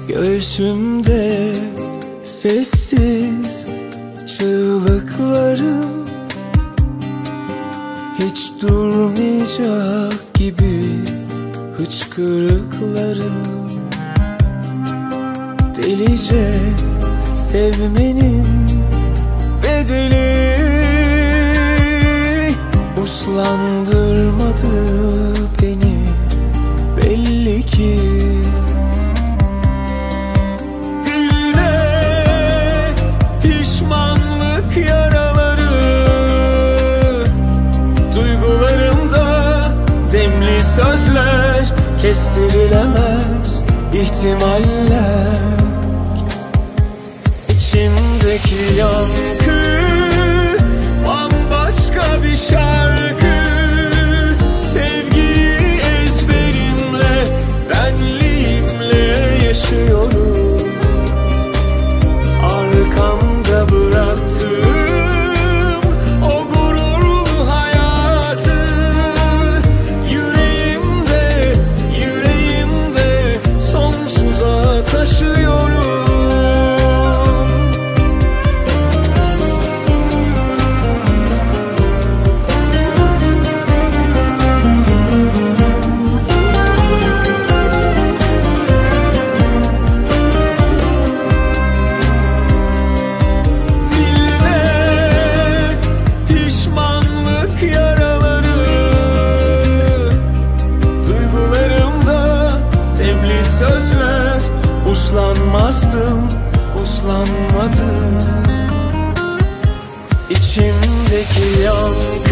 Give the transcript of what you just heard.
Göğsümde sessiz çığlıklarım, hiç durmayacak gibi hıçkırıklarım. Delice sevmenin bedeli uslandırmadı beni belli ki. Dilde pişmanlık yaraları, duygularımda demli sözler, kestirilemez ihtimaller. İçimdeki yankı bambaşka bir şarkı. Sevgiyi ezberimle, benliğimle yaşıyorum. Arkamda bıraktığım o gururlu hayatı yüreğimde, yüreğimde sonsuza taşıyorum. Sözler uslanmazdım, uslanmadım. İçimdeki yankı